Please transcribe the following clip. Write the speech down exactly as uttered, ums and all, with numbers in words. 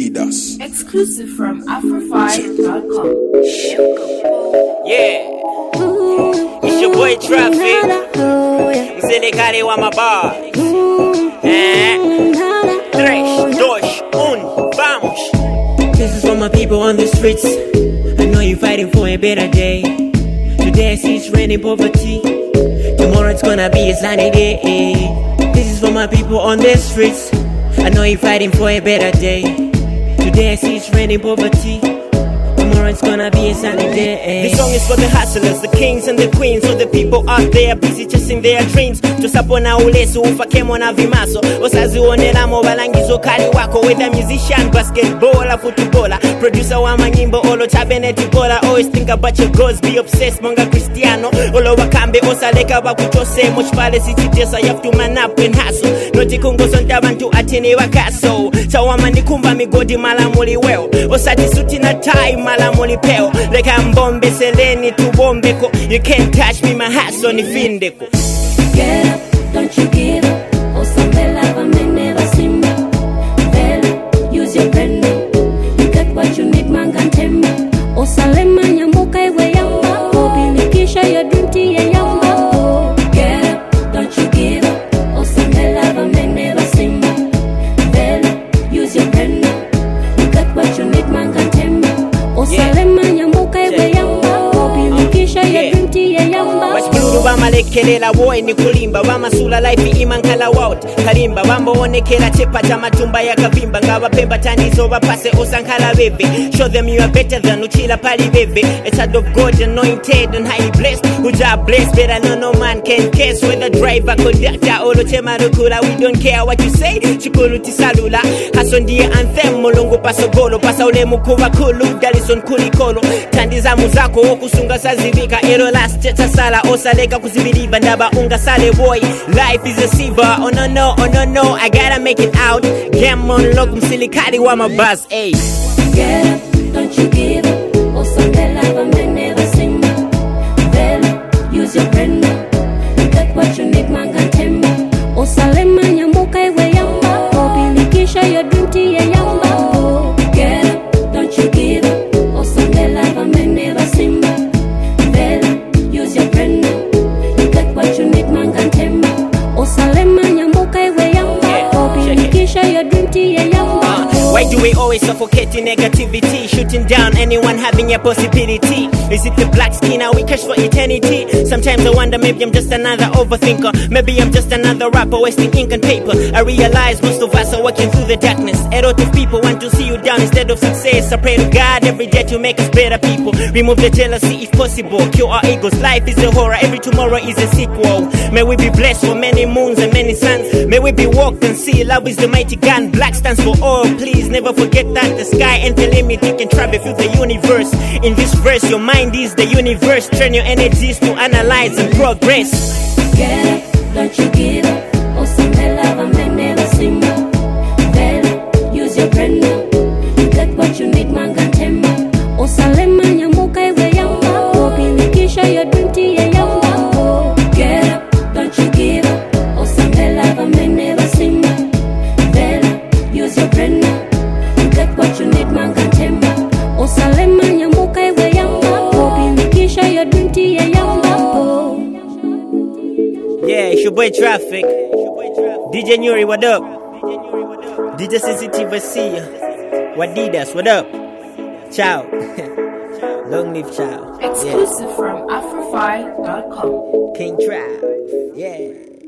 Wadidas. Exclusive from Afrofy dot com. Yeah, it's your boy Traffic. Selecare wa my bar. Eh, tres, dos, un, vamos. This is for my people on the streets. I know you're fighting for a better day. Today I see it's raining poverty. Tomorrow it's gonna be a sunny day. This is for my people on the streets. I know you're fighting for a better day. Today I see it's raining poverty. Tomorrow it's gonna be a sunny day. This song is for the hustlers, the kings and the queens, all the people out there busy chasing their dreams. Tusapona ulesu ufakemo na vimaso, osazionelamo balangizo kali wako. Whether musician, basketballer, footballer, producer wa manyimbo, olo tabeneti bola. Always think about your goals, be obsessed, monga Cristiano. Olo wakambe, osaleka wakutose. Much pale sititesa, you have to man up and hustle. Noti kungo sonta bantu atene wakaso. Chawama nikumba migodi malamuli weo. Osati suti na tai malamuli peo. Like I'm bombe seleni tu bombeko. You can't touch me, my hat's on the findeko. Get up, don't you give up. Oh, some lava may never seem well, use your brain now. You get what you need, mangan temba. Oh, salema nyambuka iwe yamba. Oh, bilikisha your dream tea yamba. Oh, get up, don't you give up. Oh, some lava may never seem well, use your brain now. You get what you need, mangan temba. Oh, salema nyambuka iwe yamba. Oh, bilikisha your dream tea yamba. Bamalekelela boy ni kulimba bamasula life imankala out kalimba bambo onekela chepa cha matumba ya kavimba ngaba pemba tanizo bapase osankala bebe. Show them you are better than uchila pali bebe. A child of God anointed and highly blessed. Uja blessed better no no man can guess. Whether driver conductor olo chema rukula, we don't care what you say. Chikulu tisalula haso ndiye anthem mulungu pasogolo pasa ule mukuba kulu dalison kulikolo tandiza muzako okusunga sazivika ero last cheta sala osaleka kuzibiriba ndaba unga sale boy. Life is a sieve, oh no no, oh no no, I gotta make it out. Game on lock msilikari wa mabuzz, ayy. Get up, don't you give up. Oh, some lava may never seem well, use your brain now. You get what you need, mangan temba. Oh, salema nyambuka iwe yamba. Oh, bilikisha your dream tea yamba. Oh, get up, don't you give up. Oh, some lava may never seem well, use your brain now. You get what you need, mangan temba. Oh, salema nyambuka iwe yamba. Oh, bilikisha your dream tea yamba. Why do we always suffocate in negativity? Shooting down anyone having a possibility. Is it the black skin or we cash for eternity? Sometimes I wonder maybe I'm just another overthinker. Maybe I'm just another rapper wasting ink and paper. I realize most of us are walking through the darkness. A lot of people want to see you down instead of success. I pray to God every day to make us better people. Remove the jealousy if possible. Kill our egos. Life is a horror. Every tomorrow is a sequel. May we be blessed for many moons and many suns. May we be walked and see love is the mighty gun. Black stands for all. Please never forget that the sky ain't the limit. You can travel through the universe. In this verse, your mind is the universe. Turn your energies to analyze and progress. Get up, don't you give up. Oh, some lava may never seem well, use your brain now. You get what you need, mangan temba. Oh, salema nyambuka iwe yamba. Oh, bilikisha your dream tea yamba. Oh, get up, don't you give up. Oh, some lava may never seem well, use your brain now. You get what you need, mangan temba. Oh, salema nyambuka iwe yamba. Oh, bilikisha your dream tea yamba. Oh. Yeah, it's your boy Traffic. D J Nuri, what up? D J Sensitive, I see ya. Wadidas, what up? Ciao. Long live ciao. Exclusive from Afrofy dot com. King Trap. Yeah.